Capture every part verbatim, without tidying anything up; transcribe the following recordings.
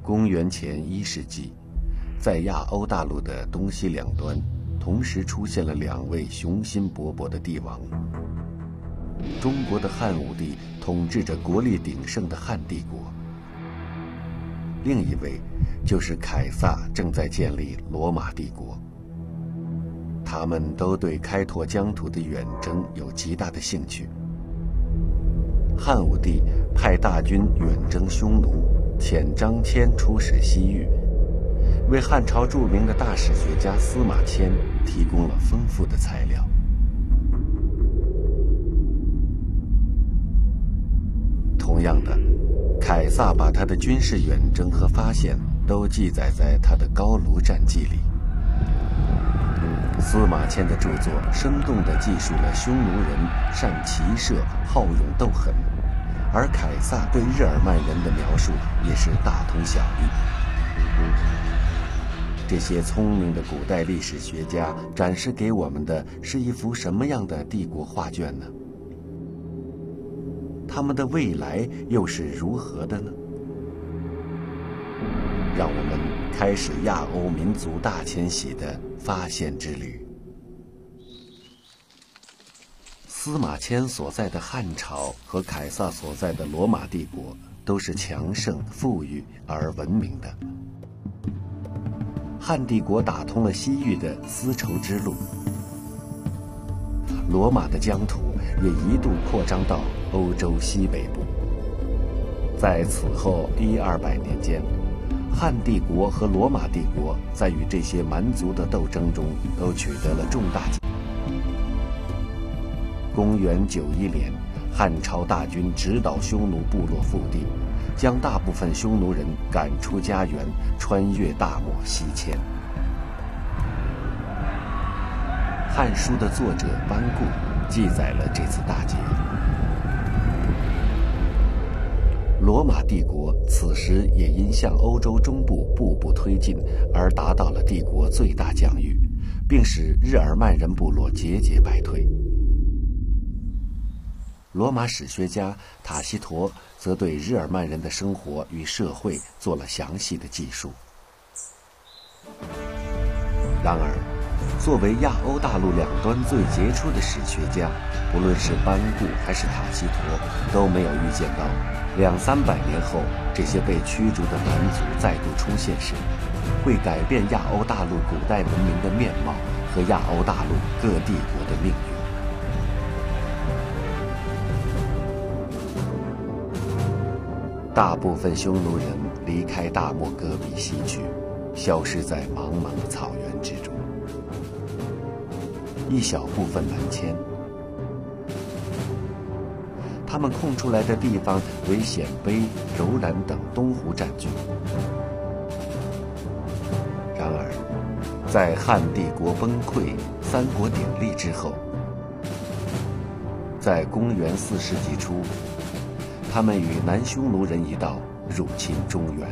公元前一世纪，在亚欧大陆的东西两端，同时出现了两位雄心勃勃的帝王。中国的汉武帝统治着国力鼎盛的汉帝国，另一位就是凯撒正在建立罗马帝国。他们都对开拓疆土的远征有极大的兴趣。汉武帝派大军远征匈奴，遣张骞出使西域，为汉朝著名的大史学家司马迁提供了丰富的材料。同样的，凯撒把他的军事远征和发现都记载在他的《高卢战记》里。司马迁的著作生动地记述了匈奴人善骑射、好勇斗狠，而凯撒对日耳曼人的描述也是大同小异。这些聪明的古代历史学家展示给我们的是一幅什么样的帝国画卷呢？他们的未来又是如何的呢？让我们开始亚欧民族大迁徙的发现之旅。司马迁所在的汉朝和凯撒所在的罗马帝国都是强盛、富裕而闻名的。汉帝国打通了西域的丝绸之路，罗马的疆土也一度扩张到欧洲西北部。在此后一二百年间，汉帝国和罗马帝国在与这些蛮族的斗争中都取得了重大进步。公元九一年，汉朝大军直捣匈奴部落腹地，将大部分匈奴人赶出家园，穿越大漠西迁。《汉书》的作者班固记载了这次大捷。罗马帝国此时也因向欧洲中部步步推进而达到了帝国最大疆域，并使日耳曼人部落节节败退。罗马史学家塔西佗则对日耳曼人的生活与社会做了详细的记述。然而，作为亚欧大陆两端最杰出的史学家，不论是班固还是塔西佗，都没有预见到两三百年后，这些被驱逐的蛮族再度出现时，会改变亚欧大陆古代文明的面貌和亚欧大陆各帝国的命运。大部分匈奴人离开大漠戈壁西去，消失在茫茫的草原之中。一小部分南迁，他们空出来的地方为鲜卑、柔然等东胡占据。然而，在汉帝国崩溃、三国鼎立之后，在公元四世纪初，他们与南匈奴人一道入侵中原。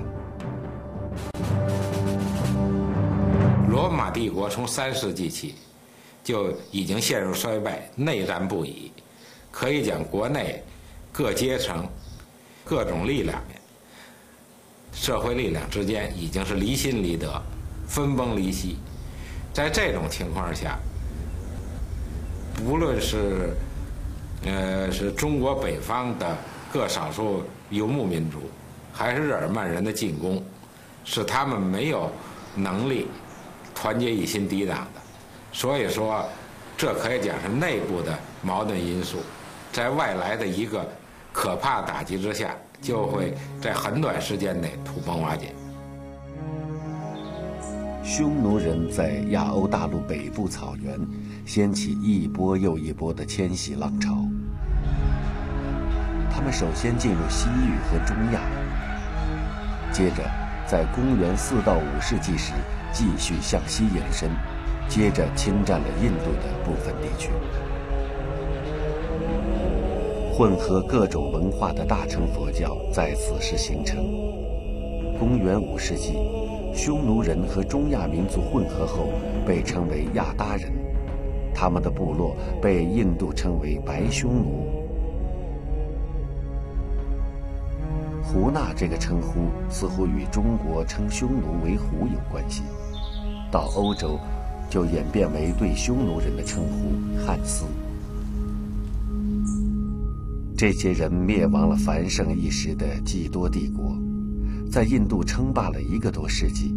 罗马帝国从三世纪起就已经陷入衰败，内战不已，可以讲国内各阶层、各种力量、社会力量之间已经是离心离德、分崩离析。在这种情况下，不论是呃是中国北方的各少数游牧民族，还是日耳曼人的进攻，是他们没有能力团结一心抵挡的。所以说，这可以讲是内部的矛盾因素，在外来的一个可怕打击之下，就会在很短时间内土崩瓦解。 匈奴人在亚欧大陆北部草原掀起一波又一波的迁徙浪潮。他们首先进入西域和中亚，接着在公元四到五世纪时继续向西延伸，接着侵占了印度的部分地区。混合各种文化的大乘佛教在此时形成。公元五世纪，匈奴人和中亚民族混合后被称为亚达人，他们的部落被印度称为白匈奴。 胡纳这个称呼似乎与中国称匈奴为胡有关系，到欧洲就演变为对匈奴人的称呼汉斯。这些人灭亡了繁盛一时的基多帝国，在印度称霸了一个多世纪。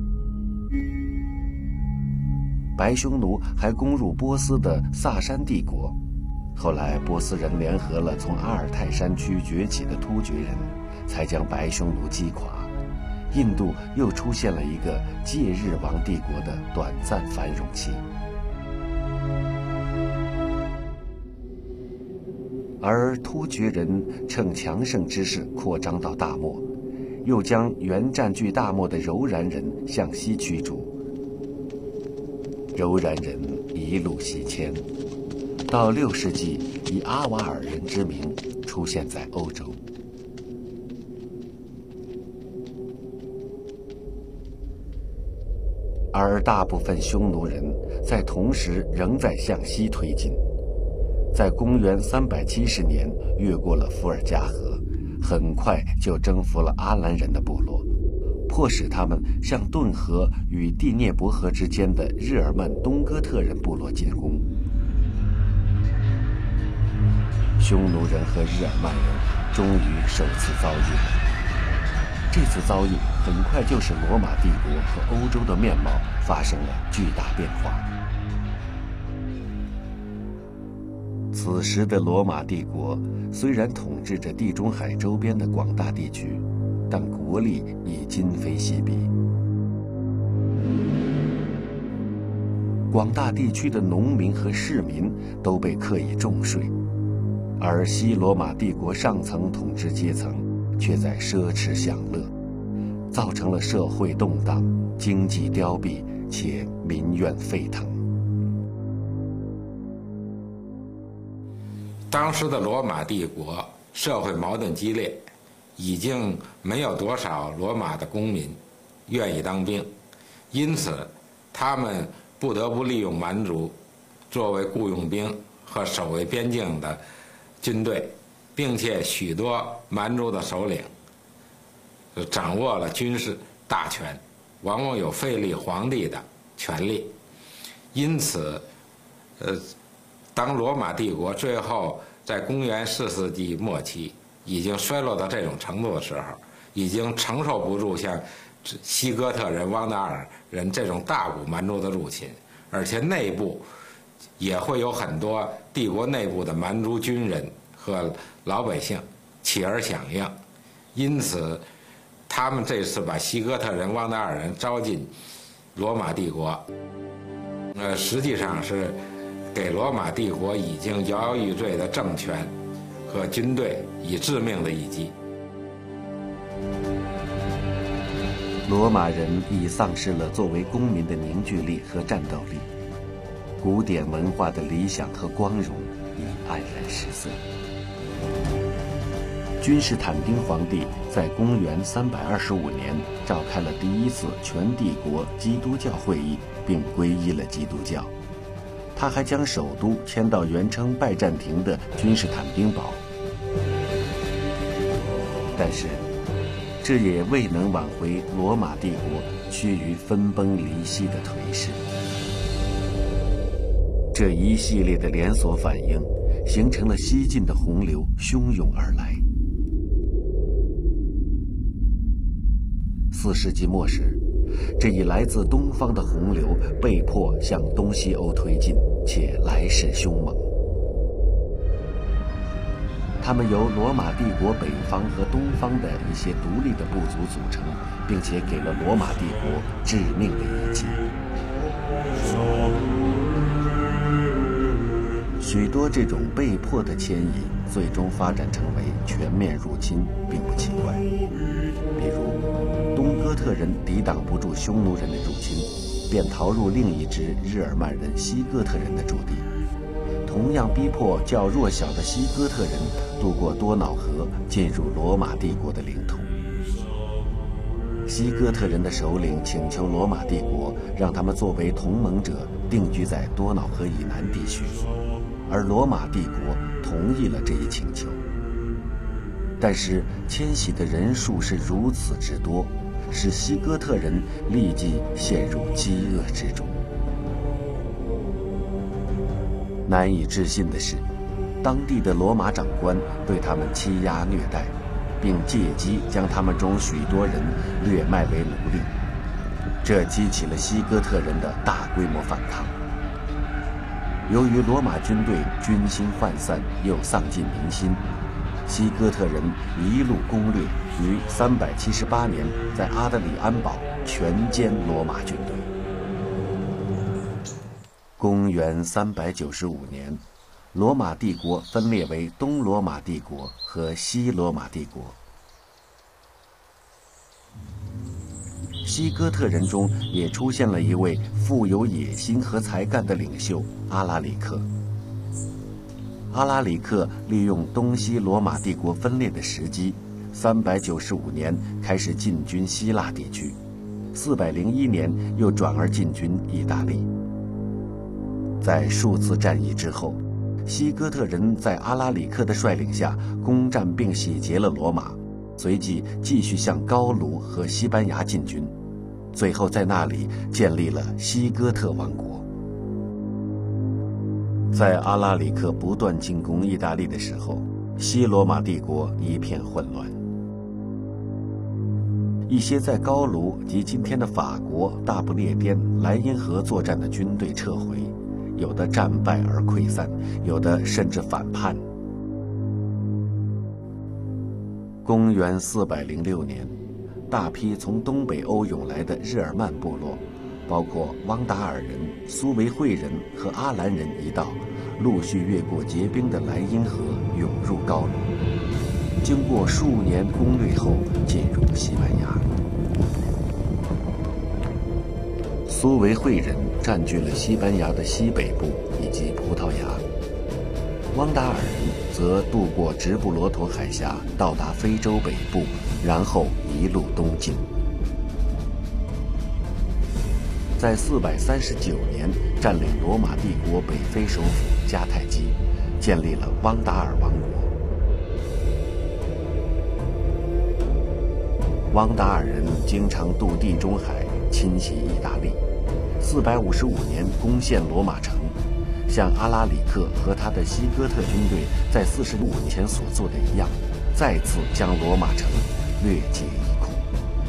白匈奴还攻入波斯的萨珊帝国，后来波斯人联合了从阿尔泰山区崛起的突厥人，才将白匈奴击垮。印度又出现了一个戒日王帝国的短暂繁荣期。而突厥人趁强盛之势扩张到大漠，又将原占据大漠的柔然人向西驱逐。柔然人一路西迁，到六世纪以阿瓦尔人之名出现在欧洲。而大部分匈奴人在同时仍在向西推进，在公元三百七十年越过了伏尔加河，很快就征服了阿兰人的部落，迫使他们向顿河与第聂伯河之间的日耳曼东哥特人部落进攻。匈奴人和日耳曼人终于首次遭遇了。这次遭遇很快就使罗马帝国和欧洲的面貌发生了巨大变化。此时的罗马帝国虽然统治着地中海周边的广大地区，但国力已今非昔比。广大地区的农民和市民都被课以重税，而西罗马帝国上层统治阶层却在奢侈享乐，造成了社会动荡、经济凋敝，且民怨沸腾。 当时的罗马帝国社会矛盾激烈，已经没有多少罗马的公民愿意当兵，因此他们不得不利用蛮族作为雇佣兵和守卫边境的军队，并且许多蛮族的首领掌握了军事大权，往往有废立皇帝的权利。因此，呃，当罗马帝国最后在公元四世纪末期已经衰落到这种程度的时候，已经承受不住像西哥特人、汪达尔人这种大股蛮族的入侵，而且内部也会有很多帝国内部的蛮族军人和老百姓起而响应，因此他们这次把西哥特人、汪达尔人招进罗马帝国，呃，实际上是给罗马帝国已经摇摇欲坠的政权和军队以致命的一击。 罗马人已丧失了作为公民的凝聚力和战斗力，古典文化的理想和光荣已黯然失色。君士坦丁皇帝在公元三百二十五年召开了第一次全帝国基督教会议，并皈依了基督教。他还将首都迁到原称拜占庭的君士坦丁堡，但是这也未能挽回罗马帝国趋于分崩离析的颓势。这一系列的连锁反应形成了西进的洪流汹涌而来。四世纪末时，这一来自东方的洪流被迫向东西欧推进，且来势凶猛。他们由罗马帝国北方和东方的一些独立的部族组成，并且给了罗马帝国致命的一击。许多这种被迫的迁移最终发展成为全面入侵，并不奇怪。比如东哥特人抵挡不住匈奴人的入侵，便逃入另一支日耳曼人西哥特人的驻地，同样逼迫较弱小的西哥特人渡过多瑙河，进入罗马帝国的领土。西哥特人的首领请求罗马帝国让他们作为同盟者定居在多瑙河以南地区，而罗马帝国同意了这一请求。 但是迁徙的人数是如此之多，使西哥特人立即陷入饥饿之中。难以置信的是，当地的罗马长官对他们欺压虐待，并借机将他们中许多人掠卖为奴隶，这激起了西哥特人的大规模反抗。由于罗马军队军心涣散，又丧尽民心，西哥特人一路攻略，于三百七十八年在阿德里安堡全歼罗马军队。公元三百九十五年，罗马帝国分裂为东罗马帝国和西罗马帝国。西哥特人中也出现了一位富有野心和才干的领袖阿拉里克。阿拉里克利用东西罗马帝国分裂的时机，三百九十五年开始进军希腊地区，四百零一年又转而进军意大利。在数次战役之后，西哥特人在阿拉里克的率领下攻占并洗劫了罗马，随即继续向高卢和西班牙进军，最后在那里建立了西哥特王国。在阿拉里克不断进攻意大利的时候，西罗马帝国一片混乱。一些在高卢及今天的法国、大不列颠、莱茵河作战的军队撤回，有的战败而溃散，有的甚至反叛。公元四百零六年，大批从东北欧涌来的日耳曼部落，包括汪达尔人、苏维会人和阿兰人一道，陆续越过结冰的莱茵河，涌入高卢。经过数年攻略后，进入西班牙。苏维会人占据了西班牙的西北部以及葡萄牙，汪达尔人则渡过直布罗陀海峡，到达非洲北部，然后一路东进。在四百三十九年，占领罗马帝国北非首府迦太基，建立了汪达尔王国。汪达尔人经常渡地中海，侵袭意大利。四百五十五年攻陷罗马城，像阿拉里克和他的西哥特军队在四十五年前所做的一样，再次将罗马城略解一空。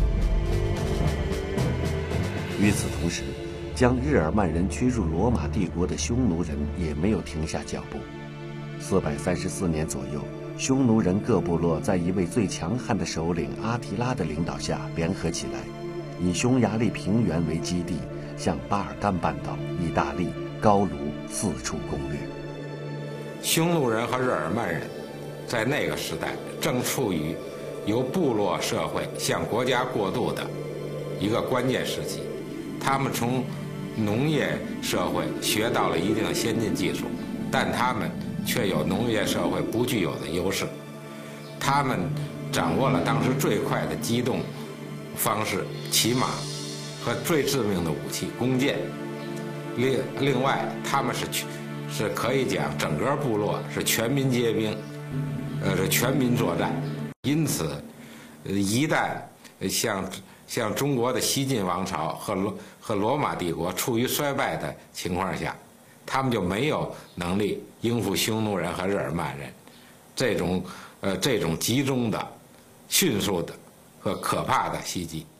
与此同时，将日耳曼人驱入罗马帝国的匈奴人也没有停下脚步。四百三十四年左右，匈奴人各部落在一位最强悍的首领阿提拉的领导下联合起来，以匈牙利平原为基地，向巴尔干半岛、意大利、高卢四处攻略。 匈奴人和日耳曼人在那个时代正处于由部落社会向国家过渡的一个关键时期，他们从农业社会学到了一定的先进技术，但他们却有农业社会不具有的优势。他们掌握了当时最快的机动方式骑马和最致命的武器弓箭。另另外，他们是是可以讲整个部落是全民皆兵，呃，是全民作战。因此，一旦像像中国的西晋王朝和罗和罗马帝国处于衰败的情况下，他们就没有能力应付匈奴人和日耳曼人这种呃这种集中的、迅速的和可怕的袭击。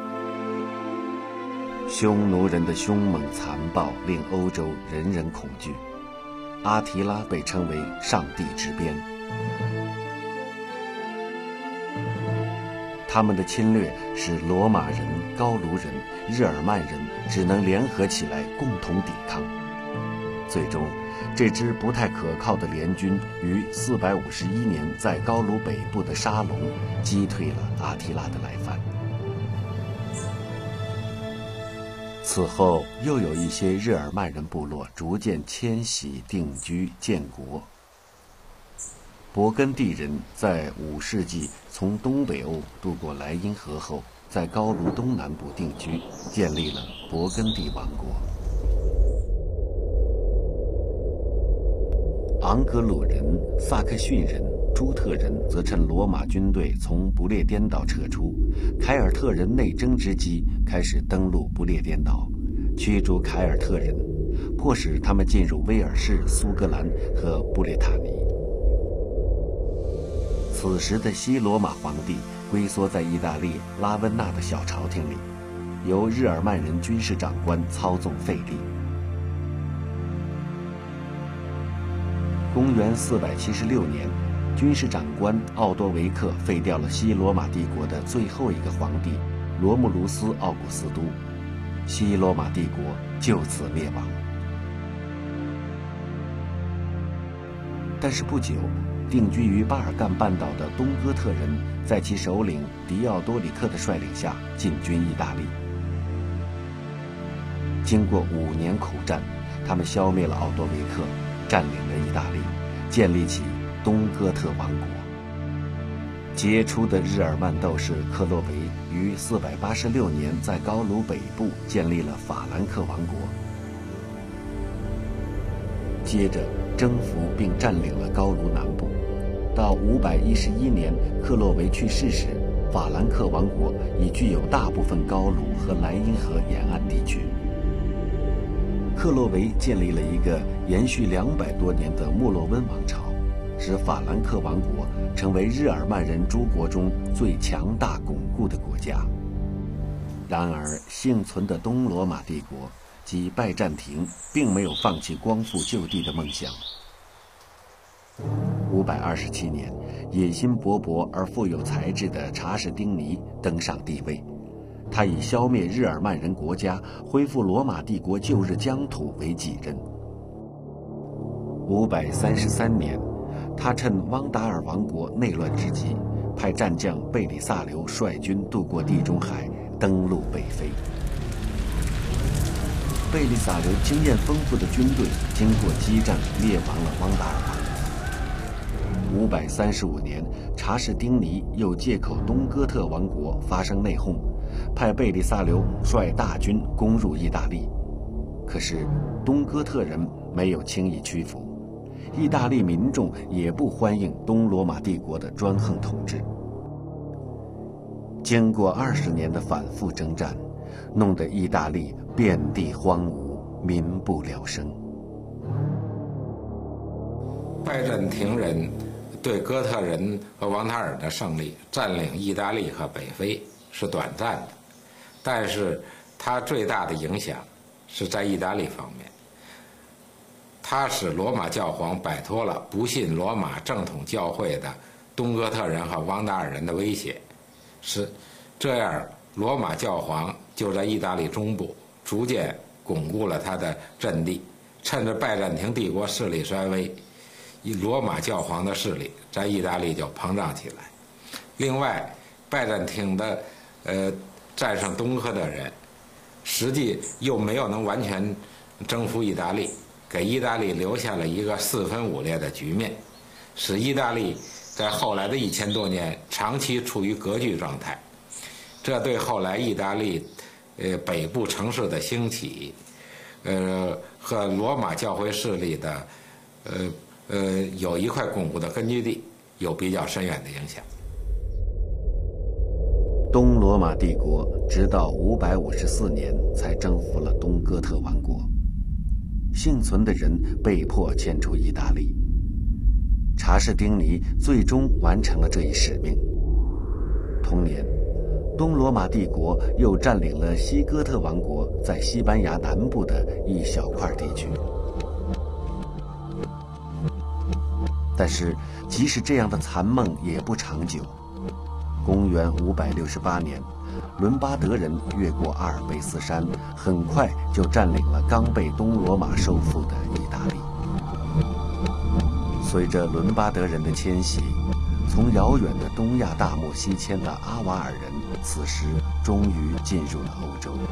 匈奴人的凶猛残暴令欧洲人人恐惧，阿提拉被称为上帝之鞭。他们的侵略使罗马人、高卢人、日耳曼人只能联合起来共同抵抗。最终，这支不太可靠的联军于四百五十一年在高卢北部的沙龙击退了阿提拉的来犯。此后，又有一些日耳曼人部落逐渐迁徙、定居、建国。勃艮第人在五世纪从东北欧渡过莱茵河后，在高卢东南部定居，建立了勃艮第王国。昂格鲁人、萨克逊人朱特人则趁罗马军队从不列颠岛撤出，凯尔特人内征之机，开始登陆不列颠岛，驱逐凯尔特人，迫使他们进入威尔士、苏格兰和布列塔尼。此时的西罗马皇帝龟缩在意大利拉温纳的小朝廷里，由日耳曼人军事长官操纵费力。公元四百七十六年，军事长官奥多维克废掉了西罗马帝国的最后一个皇帝罗慕卢斯·奥古斯都，西罗马帝国就此灭亡。但是不久，定居于巴尔干半岛的东哥特人在其首领迪奥多里克的率领下进军意大利。经过五年苦战，他们消灭了奥多维克，占领了意大利，建立起东哥特王国。杰出的日耳曼斗士克洛维于四百八十六年在高卢北部建立了法兰克王国，接着征服并占领了高卢南部。到五百一十一年克洛维去世时，法兰克王国已具有大部分高卢和莱茵河沿岸地区。克洛维建立了一个延续两百多年的莫洛温王朝，使法兰克王国成为日耳曼人诸国中最强大巩固的国家。然而，幸存的东罗马帝国即拜占庭并没有放弃光复旧地的梦想。五百二十七年，野心勃勃而富有才智的查士丁尼登上帝位，他以消灭日耳曼人国家、恢复罗马帝国旧日疆土为己任。五百三十三年，他趁汪达尔王国内乱之际，派战将贝里萨留率军渡过地中海，登陆北非。贝利萨留经验丰富的军队经过激战，灭亡了汪达尔王国。五百三十五年，查士丁尼又借口东哥特王国发生内讧，派贝利萨留率大军攻入意大利。可是东哥特人没有轻易屈服，意大利民众也不欢迎东罗马帝国的专横统治。经过二十年的反复征战，弄得意大利遍地荒芜，民不聊生。 拜占庭人对哥特人和王塔尔的胜利，占领意大利和北非是短暂的，但是它最大的影响是在意大利方面。它使罗马教皇摆脱了不信罗马正统教会的东哥特人和王达尔人的威胁，是这样，罗马教皇就在意大利中部逐渐巩固了他的阵地，趁着拜占庭帝国势力衰微，以罗马教皇的势力在意大利就膨胀起来。另外，拜占庭的呃战胜东哥的人，实际又没有能完全征服意大利，给意大利留下了一个四分五裂的局面，使意大利在后来的一千多年长期处于割据状态。这对后来意大利呃北部城市的兴起，呃和罗马教会势力的呃呃有一块巩固的根据地有比较深远的影响。 东罗马帝国直到五百五十四年才征服了东哥特王国，幸存的人被迫迁出意大利。查士丁尼最终完成了这一使命。同年，东罗马帝国又占领了西哥特王国在西班牙南部的一小块地区。但是，即使这样的残梦也不长久。公元五百六十八年，伦巴德人越过阿尔卑斯山，很快就占领了刚被东罗马收复的意大利。随着伦巴德人的迁徙，从遥远的东亚大漠西迁的阿瓦尔人，此时终于进入了欧洲。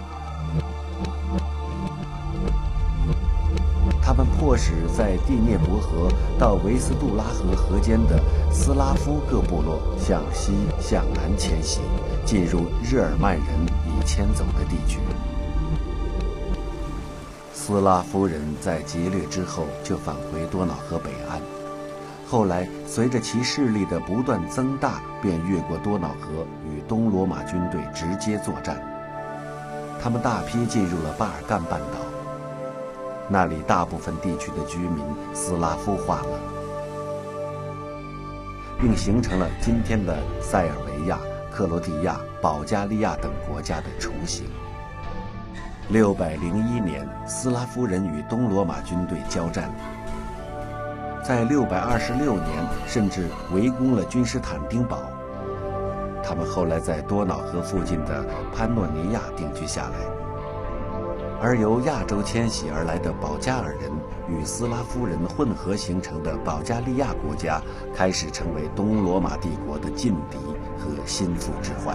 他们迫使在第聂伯河到维斯杜拉河河间的斯拉夫各部落向西向南迁徙，进入日耳曼人已迁走的地区。斯拉夫人在劫掠之后就返回多瑙河北岸， 后来随着其势力的不断增大，便越过多瑙河与东罗马军队直接作战。他们大批进入了巴尔干半岛，那里大部分地区的居民斯拉夫化了，并形成了今天的塞尔维亚、克罗地亚、保加利亚等国家的雏形。六百零一年，斯拉夫人与东罗马军队交战，在六百二十六年甚至围攻了君士坦丁堡。他们后来在多瑙河附近的潘诺尼亚定居下来，而由亚洲迁徙而来的保加尔人与斯拉夫人混合形成的保加利亚国家开始成为东罗马帝国的劲敌和心腹之患。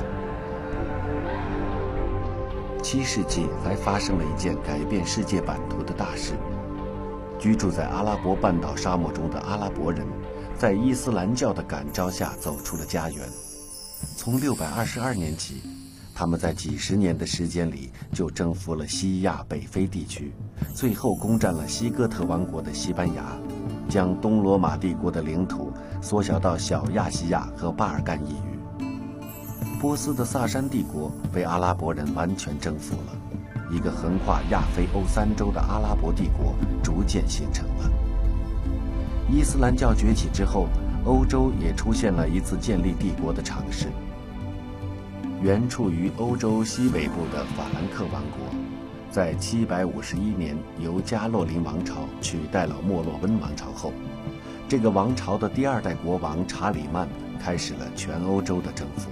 七世纪还发生了一件改变世界版图的大事，居住在阿拉伯半岛沙漠中的阿拉伯人在伊斯兰教的感召下走出了家园。从六百二十二年起，他们在几十年的时间里就征服了西亚、北非地区，最后攻占了西哥特王国的西班牙，将东罗马帝国的领土缩小到小亚细亚和巴尔干一隅。波斯的萨珊帝国被阿拉伯人完全征服了，一个横跨亚非欧三洲的阿拉伯帝国逐渐形成了。伊斯兰教崛起之后，欧洲也出现了一次建立帝国的尝试。原处于欧洲西北部的法兰克王国，在七百五十一年由加洛林王朝取代了莫洛温王朝后，这个王朝的第二代国王查理曼开始了全欧洲的征服。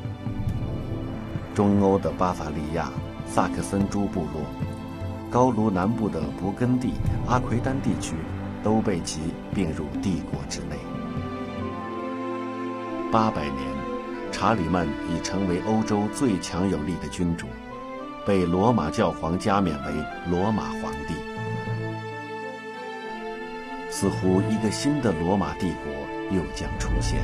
中欧的巴伐利亚、萨克森诸部落、高卢南部的勃艮第、阿奎丹地区都被其并入帝国之内。八百年，查理曼已成为欧洲最强有力的君主，被罗马教皇加冕为罗马皇帝。似乎一个新的罗马帝国又将出现。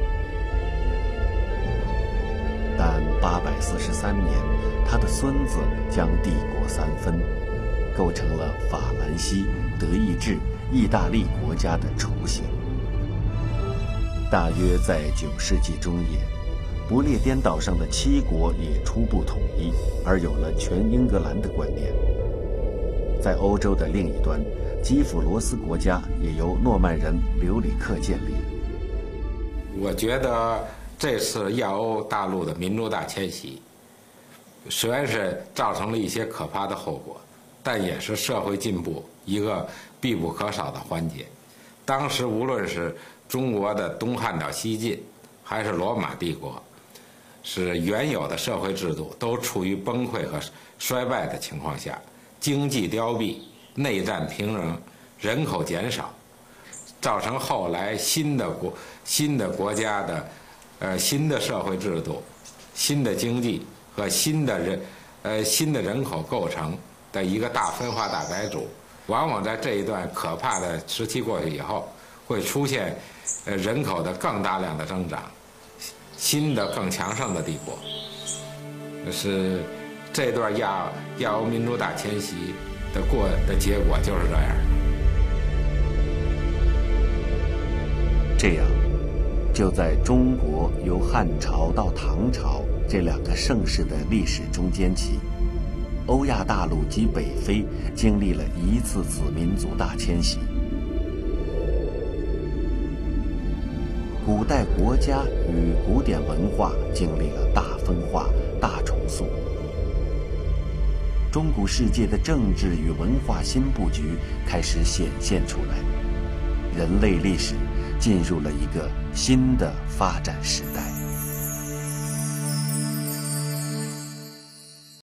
但八百四十三年，他的孙子将帝国三分，构成了法兰西、德意志、意大利国家的雏形。大约在九世纪中叶，不列颠岛上的七国也初步统一，而有了全英格兰的观念。在欧洲的另一端，基辅罗斯国家也由诺曼人留里克建立。 我觉得这次亚欧大陆的民族大迁徙，虽然是造成了一些可怕的后果，但也是社会进步一个必不可少的环节。当时无论是中国的东汉到西晋，还是罗马帝国，是原有的社会制度都处于崩溃和衰败的情况下，经济凋敝，内战频仍，人口减少，造成后来新的国新的国家的呃新的社会制度、新的经济和新的人呃新的人口构成的一个大分化大改组。往往在这一段可怕的时期过去以后，会出现呃人口的更大量的增长，新的更强盛的帝国。是这段亚亚欧民族大迁徙的过的结果就是这样。 这样，就在中国由汉朝到唐朝这两个盛世的历史中间期，欧亚大陆及北非经历了一次次民族大迁徙。古代国家与古典文化经历了大分化、大重塑。中古世界的政治与文化新布局开始显现出来，人类历史进入了一个新的发展时代。